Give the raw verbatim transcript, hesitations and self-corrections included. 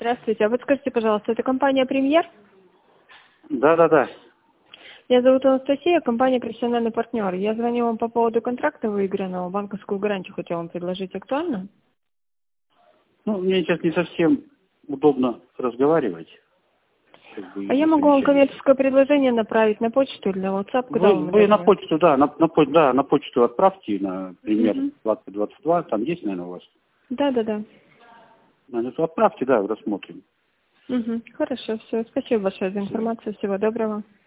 Здравствуйте. А вот скажите, пожалуйста, это компания «Премьер»? Да, да, да. Меня зовут Анастасия, компания «Профессиональный партнер». Я звоню вам по поводу контракта выигранного. Банковскую гарантию хотела вам предложить. Актуально? Ну, мне сейчас не совсем удобно разговаривать. Как бы А я иду могу вам совещание. коммерческое предложение направить на почту или на WhatsApp, куда Вы, вам вы на удобнее? почту, да, на, на, по- да, на почту отправьте, на пример Угу. двадцать двадцать два, там есть, наверное, у вас? Да, да, да. На эту отправьте, да, рассмотрим. Угу. Хорошо, все. Спасибо большое за Все. информацию. Всего доброго.